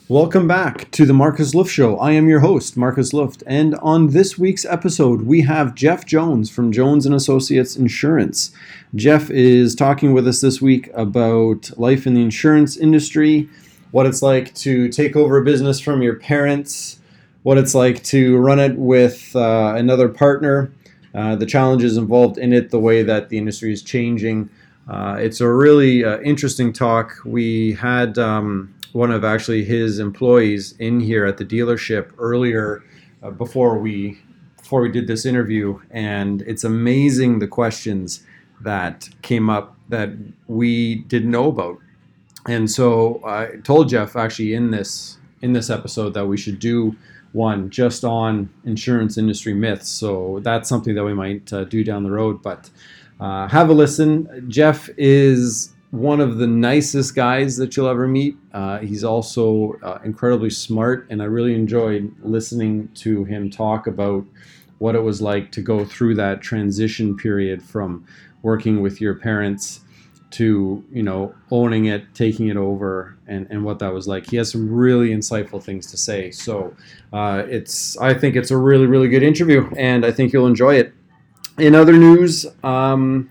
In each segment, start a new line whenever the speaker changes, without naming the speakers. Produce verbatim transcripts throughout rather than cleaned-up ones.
Welcome back to the Marcus Luft Show. I am your host, Marcus Luft, and on this week's episode, we have Jeff Jones from Jones and Associates Insurance. Jeff is talking with us this week about life in the insurance industry, what it's like to take over a business from your parents, what it's like to run it with uh, another partner, uh, the challenges involved in it, the way that the industry is changing. Uh, it's a really uh, interesting talk. We had um, one of actually his employees in here at the dealership earlier uh, before we before we did this interview, and it's amazing the questions that came up that we didn't know about. And so I told Jeff actually in this in this episode that we should do one just on insurance industry myths. So that's something that we might uh, do down the road, but uh, have a listen. Jeff is one of the nicest guys that you'll ever meet. Uh, he's also uh, incredibly smart, and I really enjoyed listening to him talk about what it was like to go through that transition period from working with your parents to, you know, owning it, taking it over, and, and what that was like. He has some really insightful things to say. So uh, it's, I think it's a really, really good interview, and I think you'll enjoy it. In other news, um,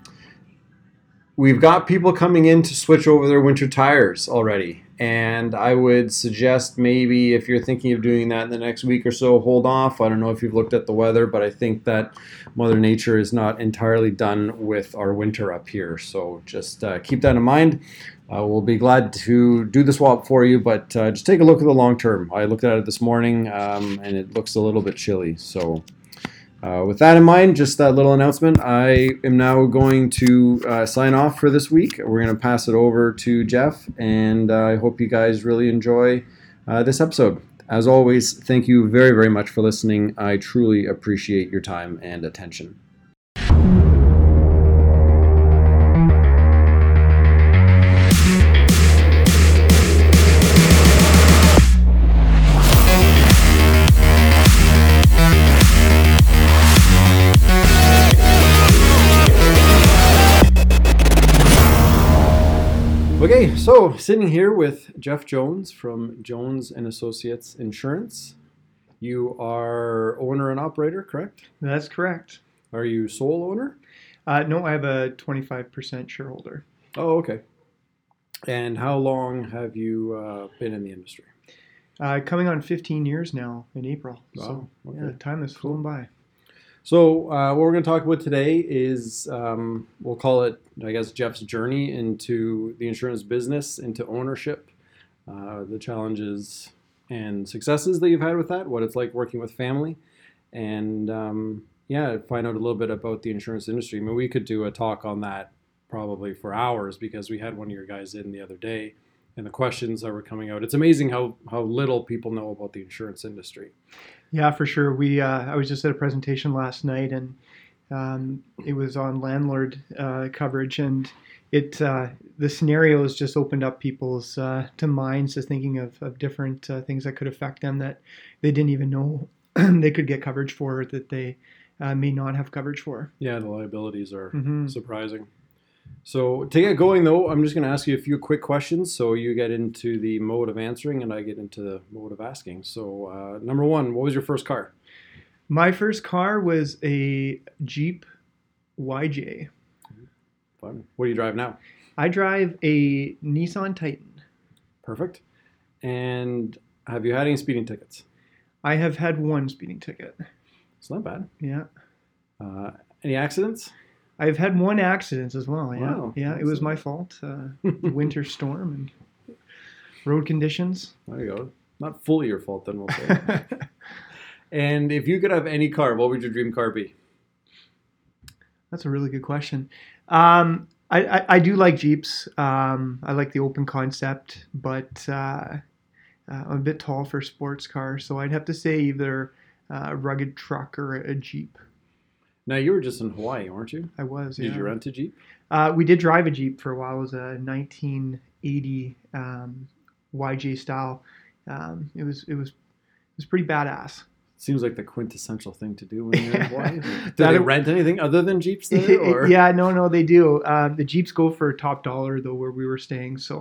we've got people coming in to switch over their winter tires already. And I would suggest maybe if you're thinking of doing that in the next week or so, hold off. I don't know if you've looked at the weather, but I think that Mother Nature is not entirely done with our winter up here. So just uh, keep that in mind. Uh, we'll be glad to do the swap for you, but uh, just take a look at the long term. I looked at it this morning, um, and it looks a little bit chilly. So Uh, with that in mind, just that little announcement, I am now going to uh, sign off for this week. We're going to pass it over to Jeff, and uh, I hope you guys really enjoy uh, this episode. As always, thank you very, very much for listening. I truly appreciate your time and attention. Okay, so sitting here with Jeff Jones from Jones and Associates Insurance. You are owner and operator, correct?
That's correct.
Are you sole owner?
Uh, no, I have a twenty-five percent shareholder.
Oh, okay. And how long have you uh, been in the industry?
Uh, coming on fifteen years now in April.
Wow,
So
okay.
yeah, time has flown by.
So uh, what we're going to talk about today is, um, we'll call it, I guess, Jeff's journey into the insurance business, into ownership, uh, the challenges and successes that you've had with that, what it's like working with family, and um, yeah, find out a little bit about the insurance industry. I mean, we could do a talk on that probably for hours because we had one of your guys in the other day, and the questions that were coming out. It's amazing how, how little people know about the insurance industry.
Yeah, for sure. We uh, I was just at a presentation last night, and um, it was on landlord uh, coverage, and it uh, the scenarios just opened up people's uh, to minds to thinking of, of different uh, things that could affect them that they didn't even know they could get coverage for, or that they uh, may not have coverage for.
Yeah, the liabilities are
Mm-hmm.
surprising. So to get going, though, I'm just going to ask you a few quick questions so you get into the mode of answering and I get into the mode of asking. So uh, number one, what was your first car?
My first car was a Jeep Y J.
Fun. What do you drive now?
I drive a Nissan Titan.
Perfect. And have you had any speeding tickets?
I have had one speeding ticket.
It's not bad.
Yeah.
Uh, any accidents?
I've had one accident as well. Yeah.
Wow.
Yeah, it was my fault. Uh, winter storm and road conditions.
There you go. Not fully your fault, then we'll say. And if you could have any car, what would your dream car be?
That's a really good question. Um, I, I, I do like Jeeps. Um, I like the open concept, but uh, uh, I'm a bit tall for a sports car, so I'd have to say either a rugged truck or a Jeep.
Now, you were just in Hawaii, weren't you?
I was,
Did
yeah.
you rent a Jeep?
Uh, we did drive a Jeep for a while. It was a nineteen eighty um, Y J style. Um, it was it was it was pretty badass.
Seems like the quintessential thing to do when you're in Hawaii. Do
That-
they rent anything other than Jeeps there? Or?
Yeah, no, no, they do. Uh, the Jeeps go for top dollar though where we were staying, so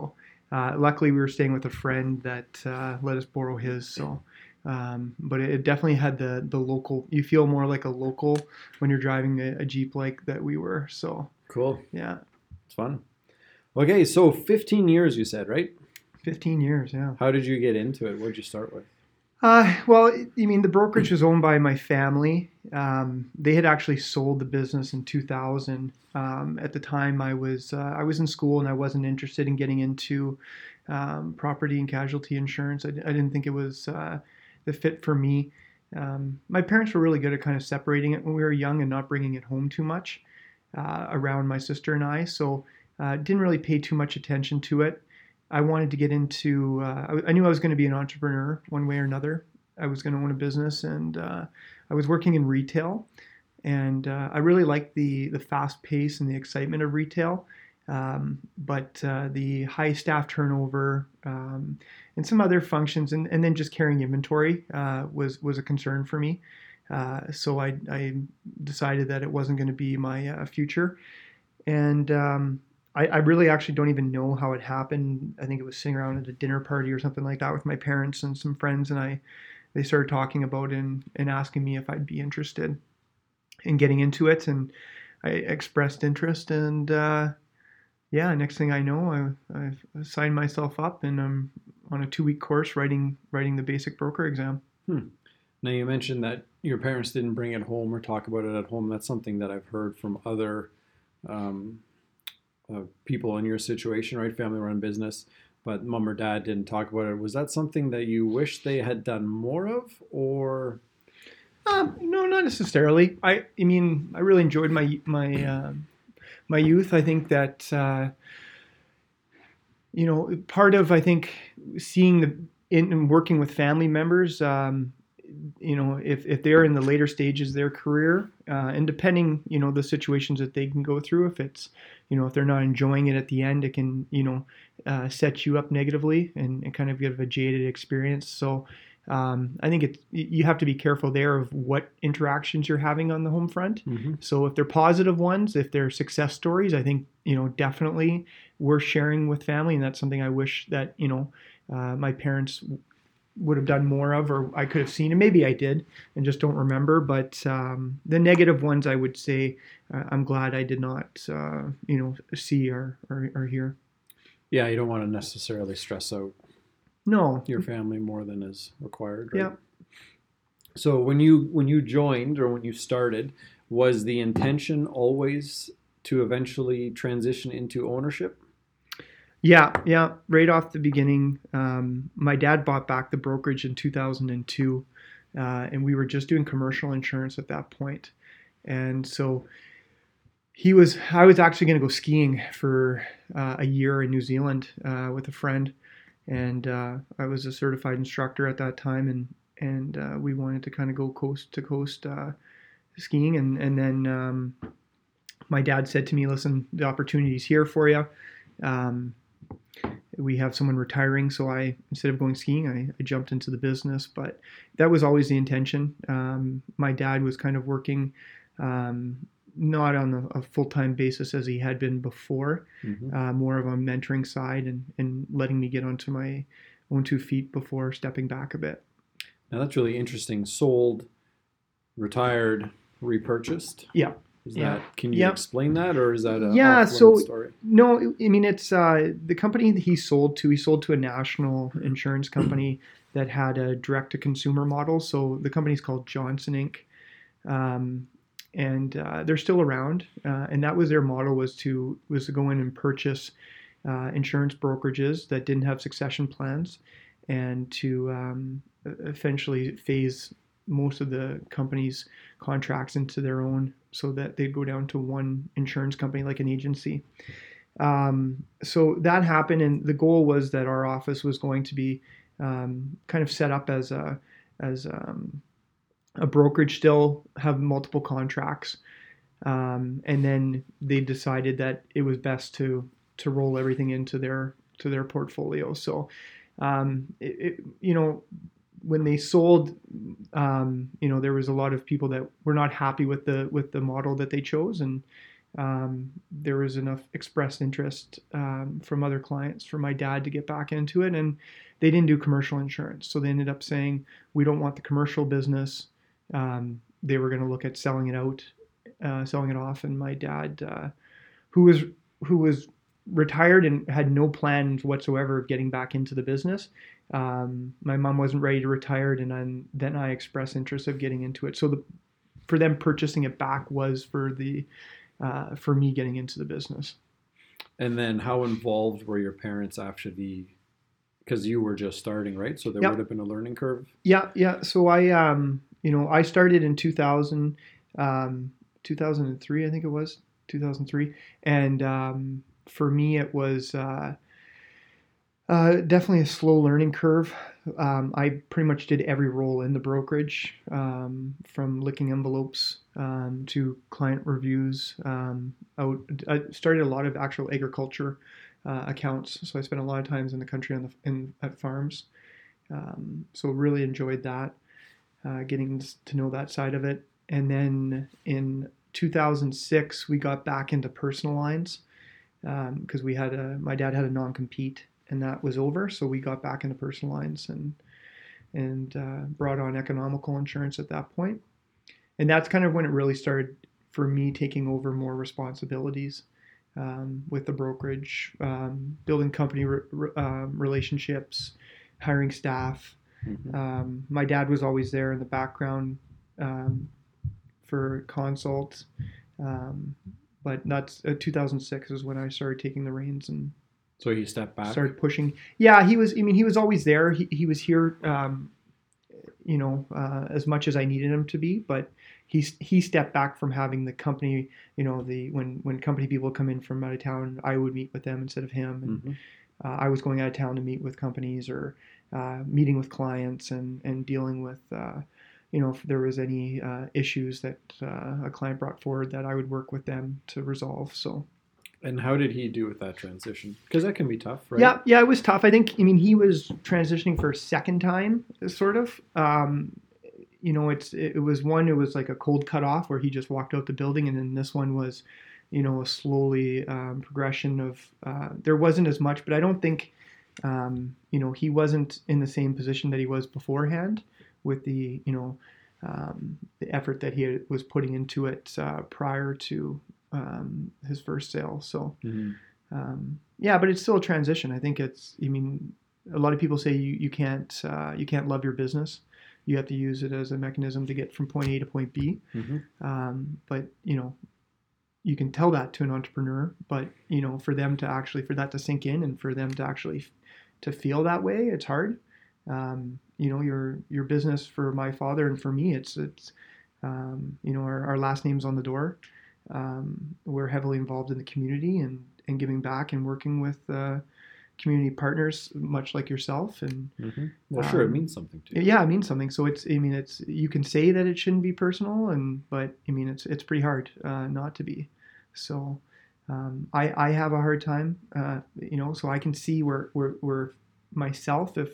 uh, luckily we were staying with a friend that uh, let us borrow his. So, um, but it definitely had the the local. You feel more like a local when you're driving a, a Jeep like that we were. So
Cool.
yeah,
It's fun. Okay, so fifteen years you said, right?
fifteen years. Yeah.
How did you get into it? What did you start with?
Uh, well, you mean the brokerage was owned by my family. Um, they had actually sold the business in two thousand. Um, at the time, I was uh, I was in school and I wasn't interested in getting into um, property and casualty insurance. I, I didn't think it was uh, the fit for me. Um, my parents were really good at kind of separating it when we were young and not bringing it home too much uh, around my sister and I. So uh, didn't really pay too much attention to it. I wanted to get into, uh, I, I knew I was going to be an entrepreneur one way or another. I was going to own a business, and uh, I was working in retail. And uh, I really liked the, the fast pace and the excitement of retail. Um, but uh, the high staff turnover um, and some other functions, and, and then just carrying inventory uh, was, was a concern for me. Uh, so I, I decided that it wasn't going to be my uh, future. And um, I, I really actually don't even know how it happened. I think it was sitting around at a dinner party or something like that with my parents and some friends, and I they started talking about it and, and asking me if I'd be interested in getting into it, and I expressed interest, and uh, yeah, next thing I know, I, I signed myself up, and I'm on a two-week course writing writing the basic broker exam.
Hmm. Now you mentioned that your parents didn't bring it home or talk about it at home. That's something that I've heard from other um, uh, people in your situation, right? Family-run business, but mom or dad didn't talk about it. Was that something that you wish they had done more of, or?
Um, no, not necessarily. I, I mean, I really enjoyed my my uh, my youth. I think that uh, you know, part of I think seeing the in, in working with family members. Um, you know, if, if they're in the later stages of their career, uh, and depending, you know, the situations that they can go through, if it's, you know, if they're not enjoying it at the end, it can, you know, uh, set you up negatively and, and kind of give a jaded experience. So um, I think it's, you have to be careful there of what interactions you're having on the home front.
Mm-hmm.
So if they're positive ones, if they're success stories, I think, you know, definitely worth sharing with family. And that's something I wish that, you know, uh, my parents would have done more of, or I could have seen, and maybe I did and just don't remember. But um, the negative ones, I would say, uh, I'm glad I did not, uh, you know, see or, or, or hear.
Yeah, you don't want to necessarily stress out
no
your family more than is required, right?
Yeah.
So when you when you joined or when you started, was the intention always to eventually transition into ownership?
Yeah, yeah. Right off the beginning, um, my dad bought back the brokerage in two thousand two, uh, and we were just doing commercial insurance at that point. And so he was, I was actually going to go skiing for uh, a year in New Zealand uh, with a friend, and uh, I was a certified instructor at that time, and and uh, we wanted to kind of go coast to coast uh, skiing, and and then um, my dad said to me, "Listen, the opportunity's here for you." Um, we have someone retiring, so I, instead of going skiing, I, I jumped into the business. But that was always the intention. Um, my dad was kind of working, um, not on a, a full-time basis as he had been before, mm-hmm. uh, more of a mentoring side, and, and letting me get onto my own two feet before stepping back a bit.
Now that's really interesting. Sold, retired, repurchased.
Yeah.
Is
yeah.
that, can you
yeah.
explain that, or is that a
yeah? So
story?
No, I mean it's uh, the company that he sold to. He sold to a national insurance company that had a direct-to-consumer model. So the company's called Johnson Incorporated, um, and uh, they're still around. Uh, and that was their model, was to was to go in and purchase uh, insurance brokerages that didn't have succession plans, and to um, essentially phase most of the company's contracts into their own, so that they'd go down to one insurance company like an agency. Um, so that happened, and the goal was that our office was going to be um, kind of set up as a as um, a brokerage, still have multiple contracts, um, and then they decided that it was best to to roll everything into their to their portfolio. So, um, it, it, you know. When they sold, um, you know, there was a lot of people that were not happy with the with the model that they chose, and um, there was enough expressed interest um, from other clients for my dad to get back into it, and they didn't do commercial insurance, so they ended up saying, we don't want the commercial business. Um, they were going to look at selling it out, uh, selling it off, and my dad, uh, who was who was retired and had no plans whatsoever of getting back into the business. Um, my mom wasn't ready to retire, and then, then I expressed interest of getting into it. So the, for them purchasing it back was for the uh, for me getting into the business.
And then how involved were your parents after the, because you were just starting, right? So there
Yep.
would have been a learning curve?
Yeah, yeah. So I, um, you know, I started in two thousand, um, two thousand three, I think it was, two thousand three. And um, for me, it was uh, uh, definitely a slow learning curve. Um, I pretty much did every role in the brokerage, um, from licking envelopes um, to client reviews. Um, out, I started a lot of actual agriculture uh, accounts, so I spent a lot of times in the country on the in at farms. Um, so really enjoyed that, uh, getting to know that side of it. And then in two thousand six, we got back into personal lines because um, we had a my dad had a non-compete, and that was over. So we got back into personal lines and and uh, brought on economical insurance at that point. And that's kind of when it really started for me taking over more responsibilities um, with the brokerage, um, building company re- re- um, relationships, hiring staff.
Mm-hmm.
Um, my dad was always there in the background um, for consults. Um, but that's uh, two thousand six is when I started taking the reins and
So he stepped back?
started pushing. Yeah, he was, I mean, he was always there. He, he was here, um, you know, uh, as much as I needed him to be, but he, he stepped back from having the company, you know, the, when, when company people come in from out of town, I would meet with them instead of him. And
Mm-hmm.
uh, I was going out of town to meet with companies or uh, meeting with clients and, and dealing with, uh, you know, if there was any uh, issues that uh, a client brought forward, that I would work with them to resolve. So.
And how did he do with that transition? Because that can be tough, right?
Yeah, yeah, it was tough. I think, I mean, he was transitioning for a second time, sort of. Um, you know, it's it was one, it was like a cold cut off where he just walked out the building, and then this one was, you know, a slowly um, progression of. Uh, there wasn't as much, but I don't think, um, you know, he wasn't in the same position that he was beforehand with the, you know, um, the effort that he had, was putting into it uh, prior to um, his first sale. So.
Mm-hmm.
Um, yeah, but it's still a transition. I think it's. I mean, a lot of people say you you can't uh, you can't love your business. You have to use it as a mechanism to get from point A to point B.
Mm-hmm.
Um, but you know, you can tell that to an entrepreneur. But you know, for them to actually for that to sink in and for them to actually to feel that way, it's hard. Um, you know, your your business for my father and for me, it's it's um, you know our, our last name's on the door. Um, we're heavily involved in the community and, and giving back and working with uh, community partners, much like yourself. And
mm-hmm. Well, sure,
um,
it means something to you.
Yeah, it means something. So it's, I mean, it's you can say that it shouldn't be personal, and but I mean, it's it's pretty hard uh, not to be. So um, I I have a hard time, uh, you know. So I can see where where, where myself if.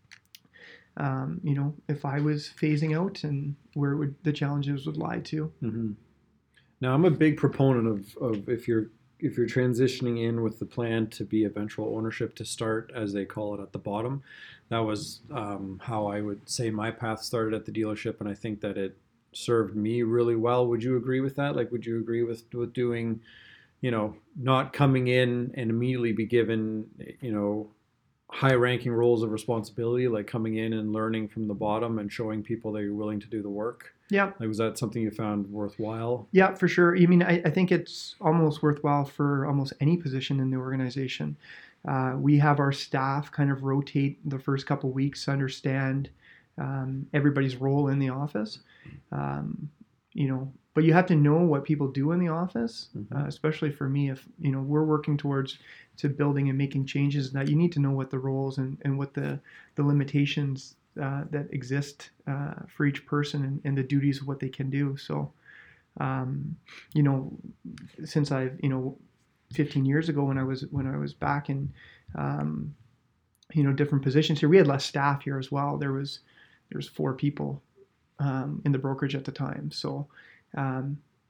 Um, you know, if I was phasing out, and where would the challenges would lie too.
Mm-hmm. Now, I'm a big proponent of, of if you're if you're transitioning in with the plan to be eventual ownership, to start, as they call it, at the bottom. That was um, how I would say my path started at the dealership, and I think that it served me really well. Would you agree with that? Like, would you agree with with doing, you know, not coming in and immediately be given, you know, high-ranking roles of responsibility, like coming in and learning from the bottom and showing people that you're willing to do the work?
Yeah.
Like, was that something you found worthwhile?
Yeah, for sure. I mean, I, I think it's almost worthwhile for almost any position in the organization. Uh, we have our staff kind of rotate the first couple of weeks to understand um, everybody's role in the office. Um, you know, but you have to know what people do in the office, mm-hmm. uh, especially for me. If you know we're working towards to building and making changes, that you need to know what the roles and, and what the the limitations Uh, that exist uh, for each person and, and the duties of what they can do. So, um, you know, since I've, you know, fifteen years ago when I was when I was back in, um, you know, different positions here, we had less staff here as well. There was there was four people um, in the brokerage at the time. So, um,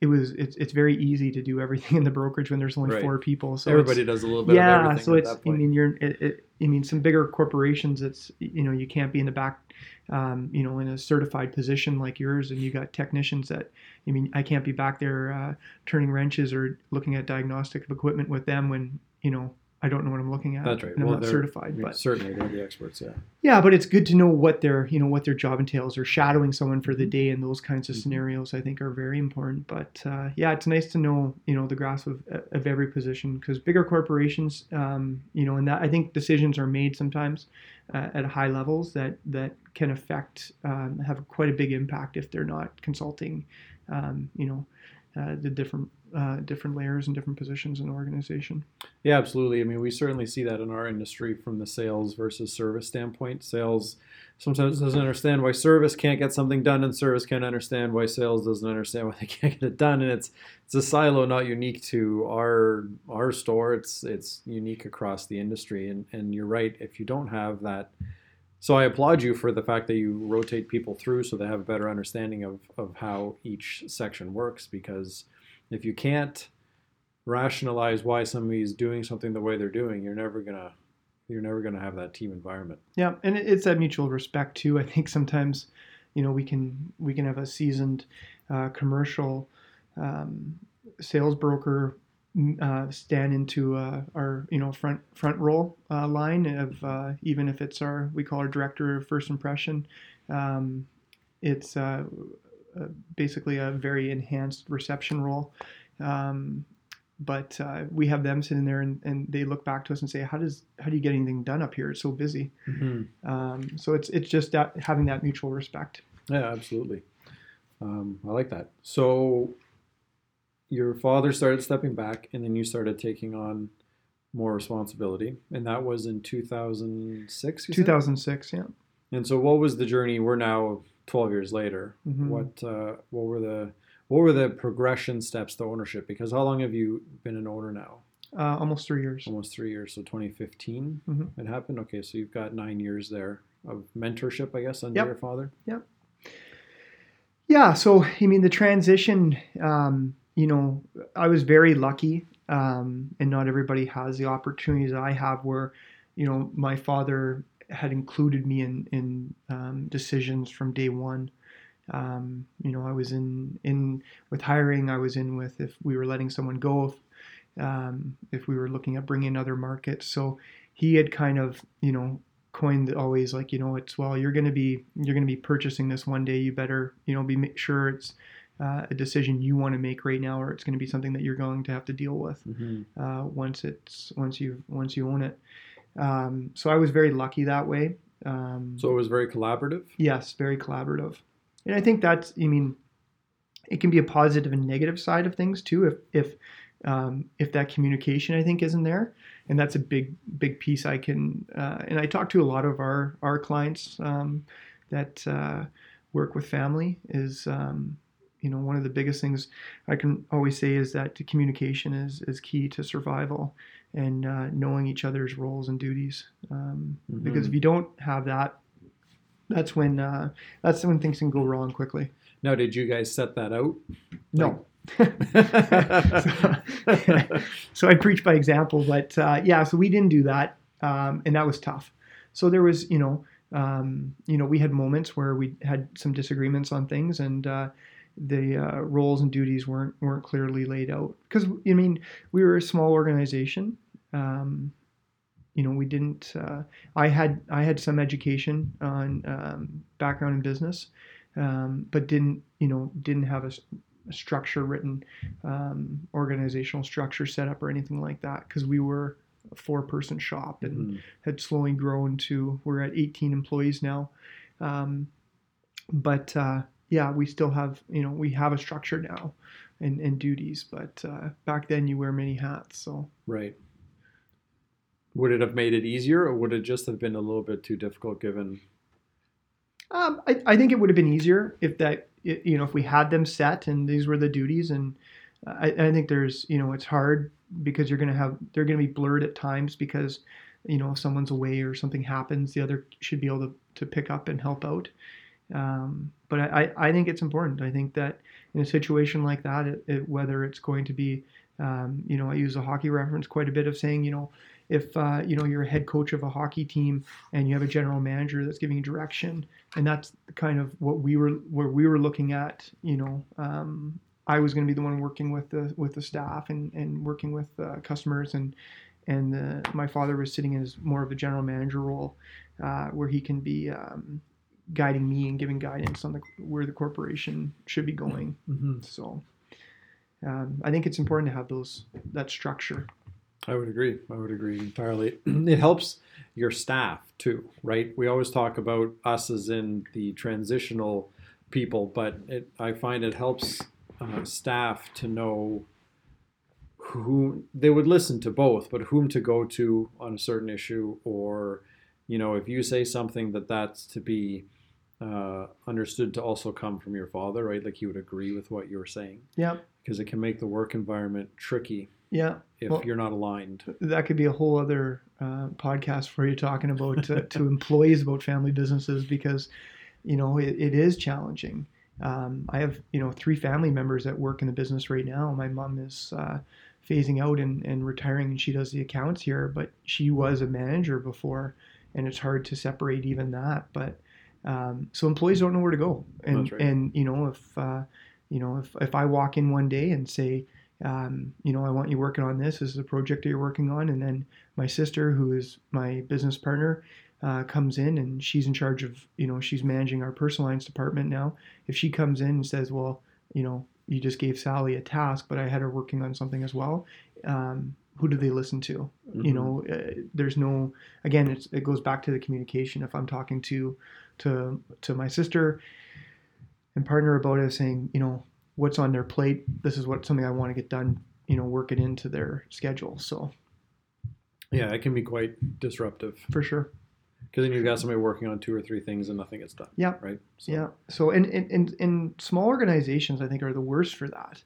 it was it's it's very easy to do everything in the brokerage when there's only
Right.
four people. So
Everybody
it's,
does a little bit
yeah,
of everything
so
at
it's
that
I
point.
mean you're it, it, I mean some bigger corporations, it's you know you can't be in the back, um, you know in a certified position like yours, and you got technicians that I mean I can't be back there uh, turning wrenches or looking at diagnostic of equipment with them when you know I don't know what I'm looking at.
That's right.
And I'm
Well,
not
they're-
certified,
Yeah,
but
certainly they're the experts. Yeah.
yeah, but it's good to know what their you know what their job entails, or shadowing someone for the day, and those kinds of
Mhm.
scenarios I think are very important. But uh, yeah, it's nice to know you know the grasp of of every position, because bigger corporations, um, you know, and that I think decisions are made sometimes uh, at high levels that that can affect um, have quite a big impact if they're not consulting, um, you know, uh, the different uh, different layers and different positions in an organization.
Yeah, absolutely. I mean, we certainly see that in our industry from the sales versus service standpoint. Sales sometimes doesn't understand why service can't get something done, and service can't understand why sales doesn't understand why they can't get it done. And it's it's a silo not unique to our our store. It's it's unique across the industry. And and you're right. If you don't have that, so I applaud you for the fact that you rotate people through so they have a better understanding of of how each section works. Because if you can't rationalize why somebody's doing something the way they're doing, you're never gonna you're never gonna have that team environment.
Yeah, and it- it's that mutual respect too. I think sometimes, you know, we can we can have a seasoned uh, commercial um, sales broker mm, uh, stand into uh, our you know front front roll uh, line of uh, even if it's our we call our director of first impression. Um, it's uh, uh, basically a very enhanced reception role. Um, but uh, we have them sitting there and, and they look back to us and say, how does how do you get anything done up here? It's so busy.
Mm-hmm.
Um, so it's it's just that having that mutual respect.
Yeah, absolutely. Um, I like that. So your father started stepping back, and then you started taking on more responsibility, and that was in two thousand six.
two thousand six, yeah.
And so, what was the journey? We're now twelve years later.
Mhm.
What uh, what were the what were the progression steps to ownership? Because how long have you been an owner now?
Uh, almost three years.
Almost three years. So twenty fifteen
Mhm.
it happened. Okay, so you've got nine years there of mentorship, I guess, under
Yep.
your father.
Yep. Yeah. So I mean, the transition. Um, you know, I was very lucky, um, and not everybody has the opportunities I have, where, you know, my father had included me in in um, decisions from day one. Um, you know, I was in in with hiring. I was in with if we were letting someone go, if, um, if we were looking at bringing in other markets. So he had kind of, you know, coined always like, you know, it's well, you're going to be you're going to be purchasing this one day. You better, you know, be make sure it's uh, a decision you want to make right now, or it's going to be something that you're going to have to deal with
Mm-hmm.
uh, once it's once you once you own it. Um, so I was very lucky that way. Um,
So it was very collaborative.
Yes, very collaborative. And I think that's, I mean, it can be a positive and negative side of things too, if if um, if that communication I think isn't there, and that's a big big piece. I can uh, and I talk to a lot of our our clients um, that uh, work with family is. Um, you know, one of the biggest things I can always say is that the communication is, is key to survival, and uh, knowing each other's roles and duties. Um,
Mhm.
Because if you don't have that, that's when uh, that's when things can go wrong quickly.
Now, did you guys set that out?
No. so, so I preach by example, but uh, yeah, so we didn't do that, um, and that was tough. So there was, you know, um, you know, we had moments where we had some disagreements on things, and uh, the uh, roles and duties weren't weren't clearly laid out. Because I mean, we were a small organization. Um, you know, we didn't. Uh, I had I had some education on um, background in business, um, but didn't you know didn't have a, a structure written, um, organizational structure set up or anything like that, because we were a four-person shop and
Mhm.
had slowly grown to we're at eighteen employees now, um, but uh, yeah, we still have you know we have a structure now and, and duties, but uh, back then you wear many hats, so.
Right. Would it have made it easier, or would it just have been a little bit too difficult given?
Um, I, I think it would have been easier if that you know if we had them set and these were the duties, and I, I think there's you know it's hard because you're gonna have they're gonna be blurred at times because you know if someone's away or something happens, the other should be able to, to pick up and help out. Um, but I, I think it's important. I think that in a situation like that, it, it, whether it's going to be, um, you know, I use a hockey reference quite a bit of saying, you know, if, uh, you know, you're a head coach of a hockey team and you have a general manager that's giving you direction, and that's kind of what we were, where we were looking at, you know, um, I was going to be the one working with the, with the staff and, and working with uh, customers, and, and the, my father was sitting in as more of a general manager role, uh, where he can be, um, guiding me and giving guidance on the where the corporation should be going. Mm-hmm. So um, I think it's important to have those that structure.
I would agree. I would agree entirely. It helps your staff too, right? We always talk about us as in the transitional people, but it, I find it helps uh, staff to know who they would listen to both, but whom to go to on a certain issue, or, you know, if you say something that that's to be uh, understood to also come from your father, right? Like he would agree with what you were saying.
Yeah.
Because it can make the work environment tricky.
Yeah.
If well, you're not aligned.
That could be a whole other uh, podcast for you talking about uh, to employees about family businesses, because, you know, it, it is challenging. Um, I have, you know, three family members that work in the business right now. My mom is uh, phasing out and, and retiring, and she does the accounts here, but she was a manager before, and it's hard to separate even that. But um, so employees don't know where to go. And,
That's right.
and you know, if, uh, you know, if, if I walk in one day and say, Um, you know, I want you working on this. This is a project that you're working on. And then my sister, who is my business partner, uh, comes in, and she's in charge of, you know, she's managing our personal lines department now. If she comes in and says, well, you know, you just gave Sally a task, but I had her working on something as well. Um, who do they listen to? Mm-hmm. You know, uh, there's no, again, it's, it goes back to the communication. If I'm talking to, to, to my sister and partner about it, saying, you know, what's on their plate, this is what something I want to get done, you know, work it into their schedule. So
yeah, it can be quite disruptive.
For sure.
Because then you've got somebody working on two or three things and nothing gets done.
Yeah.
Right.
So. Yeah. So in, in, in small organizations, I think, are the worst for that.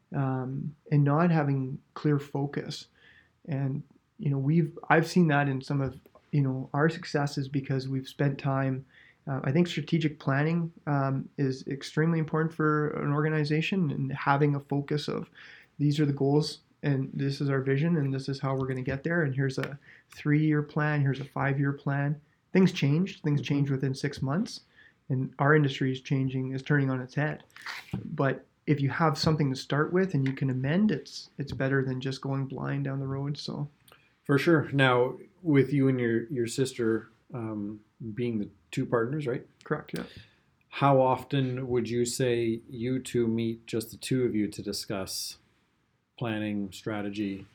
Um, and not having clear focus. And, you know, we've, I've seen that in some of, you know, our successes, because we've spent time. Uh, I think strategic planning um, is extremely important for an organization, and having a focus of these are the goals, and this is our vision, and this is how we're going to get there. And here's a three-year plan. Here's a five-year plan. Things change. Things mm-hmm. change within six months, and our industry is changing, is turning on its head. But if you have something to start with and you can amend, it's it's better than just going blind down the road. So,
for sure. Now, with you and your your sister um, being the two partners, right?
Correct, yeah.
How often would you say you two meet, just the two of you, to discuss planning, strategy?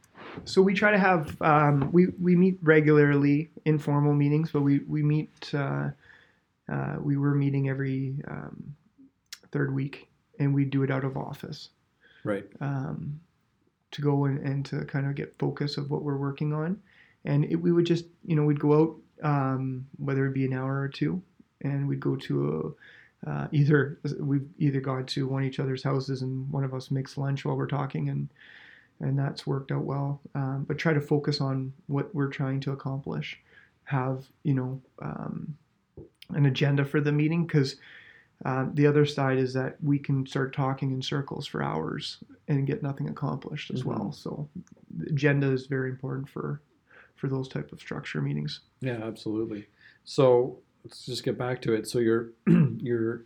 So we try to have, um, we, we meet regularly, informal meetings, but we, we meet, uh, uh, we were meeting every um, third week, and we do it out of office.
Right.
Um, to go and, and to kind of get focus of what we're working on. And it, we would just, you know, we'd go out, Um, whether it be an hour or two, and we'd go to a, uh, either we've either gone to one of each other's houses, and one of us makes lunch while we're talking, and and that's worked out well. Um, but try to focus on what we're trying to accomplish. Have, you know, um, an agenda for the meeting, because uh, the other side is that we can start talking in circles for hours and get nothing accomplished as mm-hmm. well. So the agenda is very important for. for those type of structure meetings.
Yeah, absolutely. So let's just get back to it. So you're you're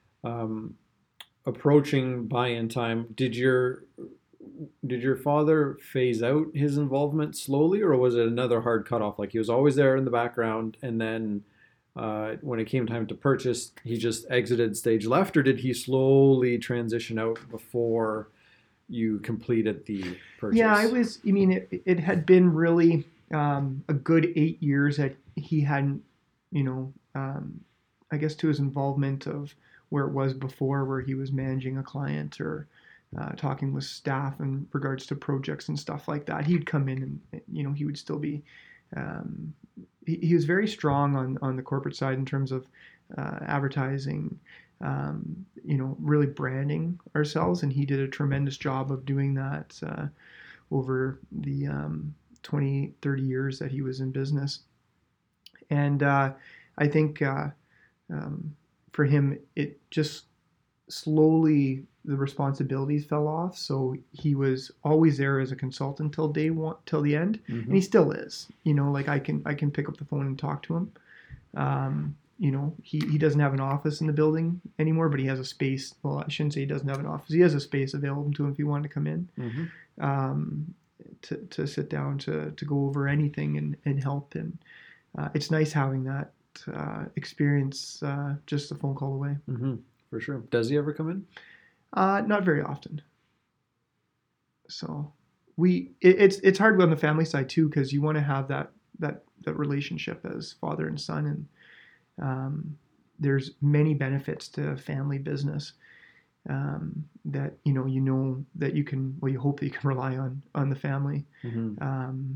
um, approaching buy-in time. Did your did your father phase out his involvement slowly, or was it another hard cutoff? Like he was always there in the background, and then uh, when it came time to purchase, he just exited stage left, or did he slowly transition out before you completed the purchase?
Yeah, I was. I mean, it it had been really. Um, a good eight years that he hadn't, you know, um, I guess to his involvement of where it was before, where he was managing a client or uh, talking with staff in regards to projects and stuff like that. He'd come in and, you know, he would still be, um, he, he was very strong on, on the corporate side in terms of uh, advertising, um, you know, really branding ourselves. And he did a tremendous job of doing that uh, over the, um, twenty, thirty years that he was in business. And uh, I think uh, um, for him, it just slowly the responsibilities fell off. So he was always there as a consultant till day one, till the end,
Mm-hmm.
and he still is. You know, like I can I can pick up the phone and talk to him. Um, you know, he, he doesn't have an office in the building anymore, but he has a space. Well, I shouldn't say he doesn't have an office. He has a space available to him if he wanted to come in,
Mm-hmm.
um, to, to sit down, to, to go over anything and, and help. And uh, it's nice having that uh, experience uh, just a phone call away.
Mm-hmm. For sure. Does he ever come in?
Uh, not very often. So we it, it's it's hard on the family side too, because you want to have that that that relationship as father and son, and um, there's many benefits to family business um, that you know you know that you can well you hope that you can rely on on the family
Mm-hmm.
um,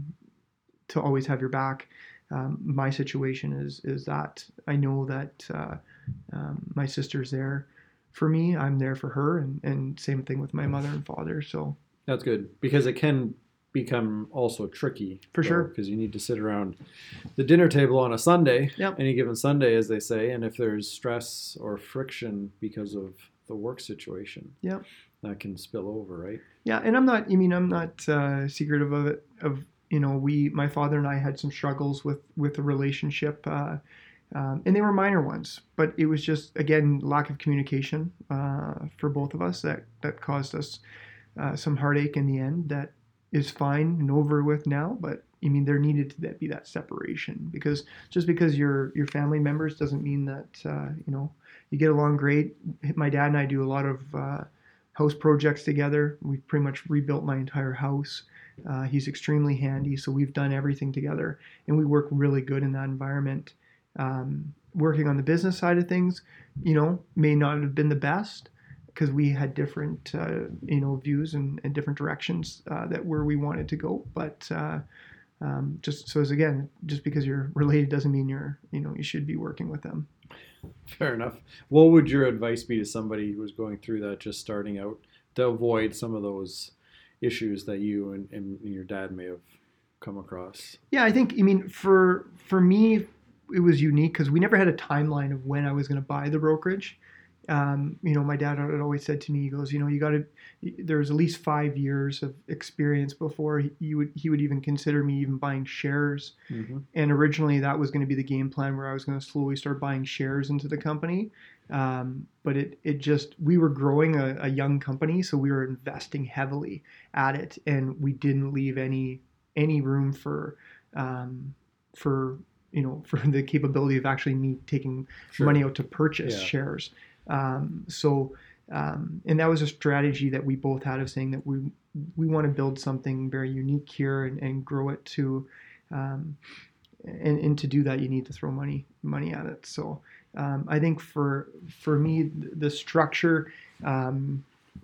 to always have your back. Um, my situation is is that I know that uh, um, my sister's there for me. I'm there for her, and, and same thing with my mother and father. So
That's good, because it can become also tricky.
For sure.
Because you need to sit around the dinner table on a Sunday,
Yep.
any given Sunday, as they say, and if there's stress or friction because of the work situation,
Yep.
that can spill over, right?
yeah, and I'm not. I mean, I'm not uh, secretive of it. Of you know, we, my father and I had some struggles with with the relationship. Uh, Um, and they were minor ones, but it was just, again, lack of communication uh, for both of us that, that caused us uh, some heartache in the end. That is fine and over with now, but I mean, there needed to be that separation, because just because you're your family members doesn't mean that, uh, you know, you get along great. My dad and I do a lot of uh, house projects together. We've pretty much rebuilt my entire house. Uh, he's extremely handy, so we've done everything together, and we work really good in that environment. Um, working on the business side of things, you know, may not have been the best, because we had different, uh, you know, views and, and different directions uh, that where we wanted to go. But uh, um, just so as again, just because you're related doesn't mean you're, you know, you should be working with them.
Fair enough. What would your advice be to somebody who was going through that, just starting out, to avoid some of those issues that you and, and your dad may have come across?
Yeah, I think, I mean, for for me, it was unique because we never had a timeline of when I was going to buy the brokerage. Um, you know, my dad had always said to me, he goes, you know, you got to, there's at least five years of experience before he, he would he would even consider me even buying shares.
Mm-hmm.
And originally that was going to be the game plan, where I was going to slowly start buying shares into the company. Um, but it, it just, we were growing a, a young company, so we were investing heavily at it, and we didn't leave any any room for um, for you know, for the capability of actually me taking
Sure.
money out to purchase
Yeah.
shares. Um, so, um, and that was a strategy that we both had, of saying that we we want to build something very unique here and, and grow it to, um, and, and to do that you need to throw money money at it. So um, I think for for me the structure um,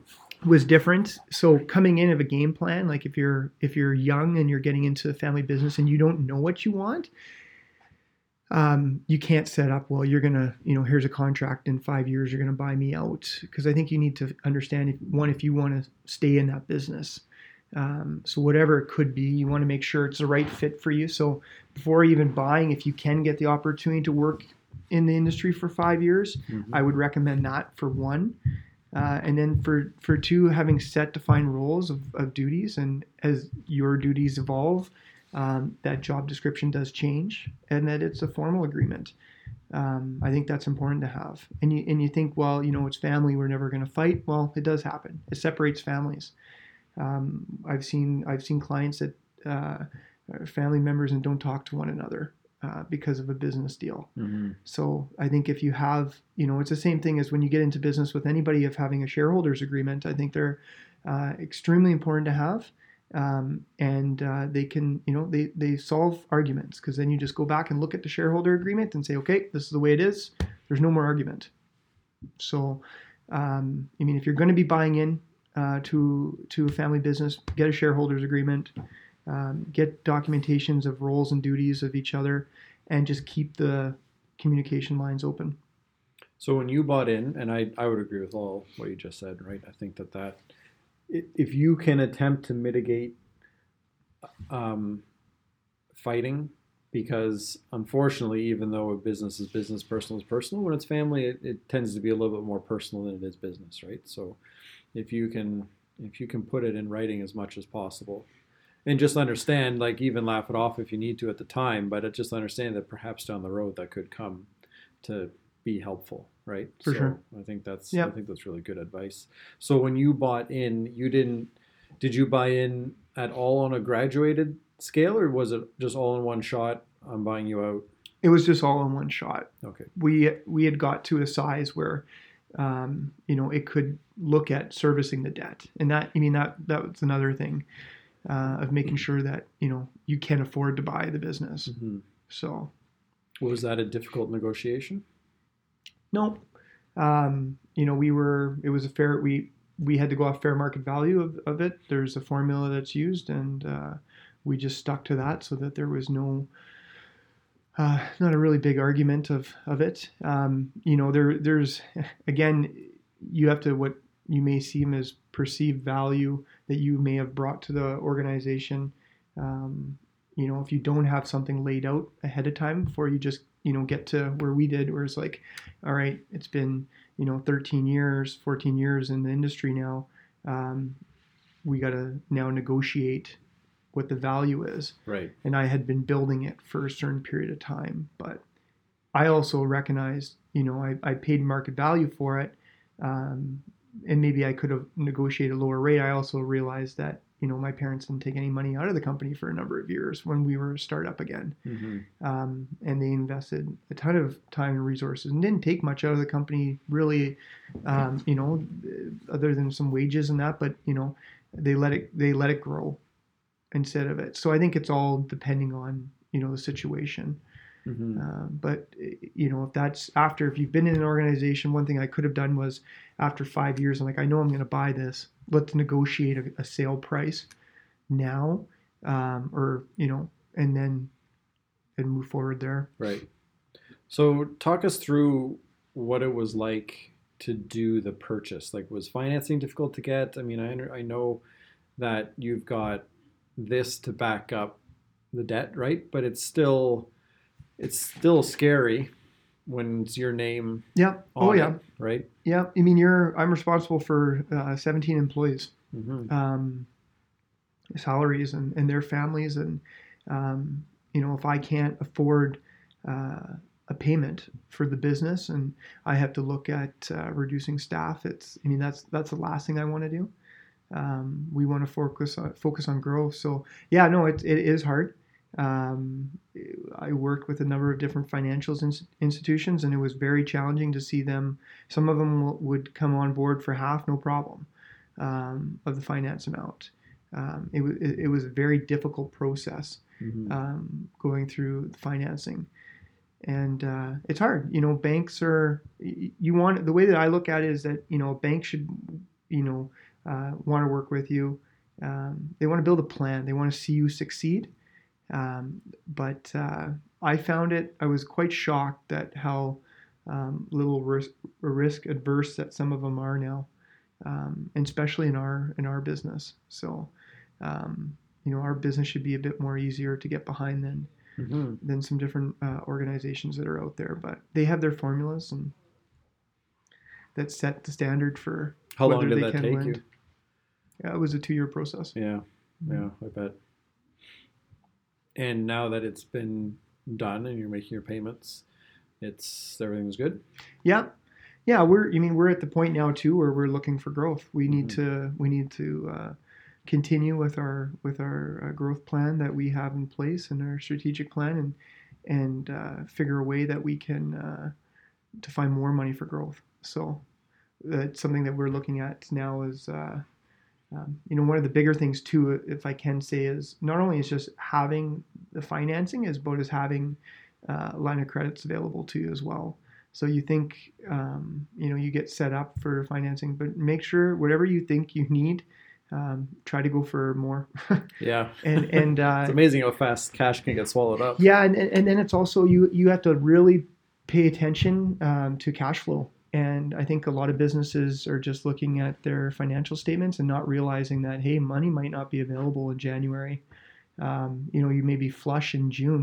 was different. So coming in of a game plan, like if you're if you're young and you're getting into family business and you don't know what you want, Um, you can't set up, well, you're going to, you know, here's a contract in five years, you're going to buy me out. Because I think you need to understand, if, one, if you want to stay in that business. Um, so whatever it could be, you want to make sure it's the right fit for you. So before even buying, if you can get the opportunity to work in the industry for five years,
Mm-hmm.
I would recommend that for one. Uh, and then for, for two, having set defined roles of, of duties, and as your duties evolve, Um, that job description does change, and that it's a formal agreement. Um, I think that's important to have. And you and you think, well, you know, it's family, we're never going to fight. Well, it does happen. It separates families. Um, I've seen I've seen clients that uh, are family members and don't talk to one another uh, because of a business deal.
Mm-hmm.
So I think if you have, you know, it's the same thing as when you get into business with anybody, of having a shareholders agreement. I think they're uh, extremely important to have. Um, and uh, they can, you know, they, they solve arguments, because then you just go back and look at the shareholder agreement and say, okay, this is the way it is. There's no more argument. So, um, I mean, if you're going to be buying in uh, to to a family business, get a shareholders agreement, um, get documentations of roles and duties of each other, and just keep the communication lines open.
So when you bought in, and I, I would agree with all what you just said, right? I think that that, if you can attempt to mitigate um, fighting because unfortunately, even though a business is business, personal is personal, when it's family, it, it tends to be a little bit more personal than it is business, right? So if you can if you can put it in writing as much as possible, and just understand, like, even laugh it off if you need to at the time, but just understand that perhaps down the road that could come to be helpful, right?
For
so
sure.
I think that's
Yep.
I think that's really good advice. So when you bought in, you didn't did you buy in at all on a graduated scale, or was it just all in one shot? I'm buying you out.
It was just all in one shot.
Okay.
We we had got to a size where, um, you know, it could look at servicing the debt, and that I mean that that was another thing uh, of making sure that you know you can afford to buy the business.
Mm-hmm.
So,
was that a difficult negotiation?
no, um, you know, we were. It was a fair. We we had to go off fair market value of, of it. There's a formula that's used, and uh, we just stuck to that so that there was no. Uh, not a really big argument of of it. Um, you know, there there's again, you have to what you may seem as perceived value that you may have brought to the organization. Um, you know, if you don't have something laid out ahead of time before you just you know get to where we did, where it's like, all right, it's been you know thirteen years, fourteen years in the industry now. Um, we got to now negotiate what the value is.
Right.
And I had been building it for a certain period of time. But I also recognized, you know, I, I paid market value for it. Um, and maybe I could have negotiated a lower rate. I also realized that, you know, my parents didn't take any money out of the company for a number of years when we were a startup again.
Mm-hmm.
Um, and they invested a ton of time and resources and didn't take much out of the company really, um, you know, other than some wages and that, but, you know, they let it, they let it grow instead of it. So I think it's all depending on, you know, the situation.
Mm-hmm.
Uh, but, you know, if that's after, if you've been in an organization, one thing I could have done was after five years, I'm like, I know I'm going to buy this. Let's negotiate a, a sale price now, um, or, you know, and then and move forward there.
Right. So talk us through what it was like to do the purchase. Like, was financing difficult to get? I mean, I, I know that you've got this to back up the debt, right? But it's still it's still scary when it's your name.
Yeah.
On
oh yeah.
It, right.
Yeah. I mean, you're I'm responsible for uh, seventeen employees,
Mm-hmm.
um, salaries and, and their families, and um, you know, if I can't afford uh, a payment for the business, and I have to look at uh, reducing staff, it's I mean that's that's the last thing I want to do. Um, we want to focus on, focus on growth. So yeah, no, it, it is hard. Um, I worked with a number of different financial ins- institutions, and it was very challenging to see them. Some of them w- would come on board for half, no problem, um, of the finance amount. Um, it, w- it, it was a very difficult process,
Mm-hmm.
um, going through the financing. And uh, it's hard. You know, banks are, you want, the way that I look at it is that, you know, a bank should, you know, Uh, want to work with you. Um, they want to build a plan. They want to see you succeed. Um, but uh, I found it, I was quite shocked at how um, little risk, risk adverse that some of them are now, um, and especially in our in our business. So, um, you know, our business should be a bit more easier to get behind than
Mm-hmm.
than some different uh, organizations that are out there. But they have their formulas and that set the standard for
How long
whether
did
they
that
can
take
lend.
you?
Yeah, it was a two-year process.
Yeah, yeah, I bet. And now that it's been done and you're making your payments, it's everything's good.
Yeah, yeah. We're, you mean we're at the point now too where we're looking for growth. We need
Mhm.
to, we need to uh, continue with our with our uh, growth plan that we have in place and our strategic plan, and and uh, figure a way that we can uh, to find more money for growth. So that's something that we're looking at now. Is uh, Um, you know, one of the bigger things too, if I can say, is not only is just having the financing, as but as having uh, line of credits available to you as well. So you think, um, you know, you get set up for financing, but make sure whatever you think you need, um, try to go for more.
Yeah.
and and uh,
It's amazing how fast cash can get swallowed up.
yeah, and and then it's also you you have to really pay attention um, to cash flow. And I think a lot of businesses are just looking at their financial statements and not realizing that, hey, money might not be available in January. Um, you know, you may be flush in June, but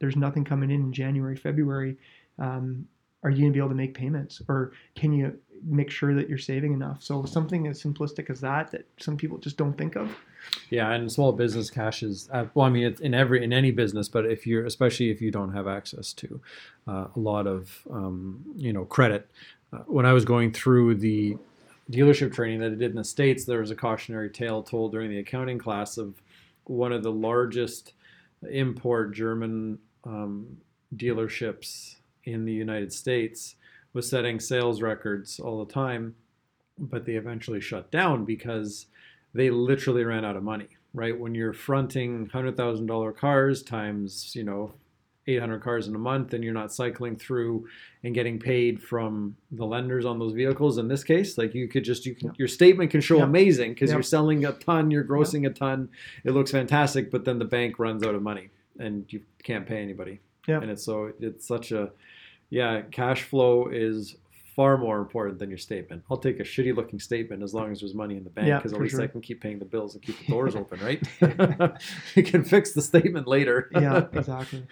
there's nothing coming in in January, February, um, are you going to be able to make payments, or can you make sure that you're saving enough? So something as simplistic as that, that some people just don't think of.
Yeah, and small business cash is uh, well, I mean, it's in every in any business, but if you're especially if you don't have access to uh, a lot of um, you know credit. Uh, when I was going through the dealership training that I did in the States, there was a cautionary tale told during the accounting class of one of the largest import German um, dealerships in the United States was setting sales records all the time, but they eventually shut down because they literally ran out of money, right? When you're fronting one hundred thousand dollars cars times, you know, eight hundred cars in a month, and you're not cycling through and getting paid from the lenders on those vehicles. In this case, like you could just, you can, yeah. your statement can show yeah. amazing because yeah. you're selling a ton, you're grossing yeah. a ton. It looks fantastic, but then the bank runs out of money and you can't pay anybody. Yeah. And it's so, it's such a, yeah, cash flow is far more important than your statement. I'll take a shitty looking statement as long as there's money in the bank, because yeah, at least sure. I can keep paying the bills and keep the doors open, right? You can fix the statement later.
Yeah, exactly.